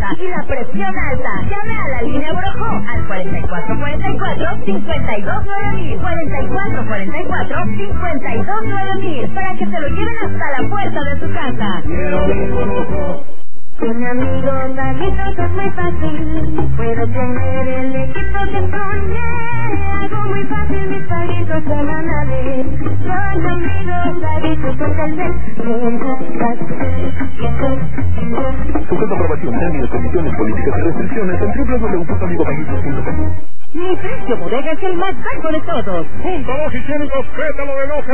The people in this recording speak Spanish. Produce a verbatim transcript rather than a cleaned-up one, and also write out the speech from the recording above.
alta y la presión alta. Llame a la línea Brojo al cuarenta y cuatro cuarenta y cuatro, cincuenta y dos nueve mil. cuarenta y cuatro cuarenta y cuatro, cincuenta y dos nueve mil. Para que se lo lleven hasta la puerta de su casa. Con mi amigo Daguito es muy fácil. Puedo tener el equipo que soñé. Algo muy fácil, mis paguitos semanales. Con mi amigo Daguito por Telcel. Sujeto a aprobación, términos, condiciones, políticas y restricciones en doble u doble u doble u punto amigo paguitos punto com. Mi precio bodega es el más bajo de todos. Punto dos higiénicos, pétalo de loja.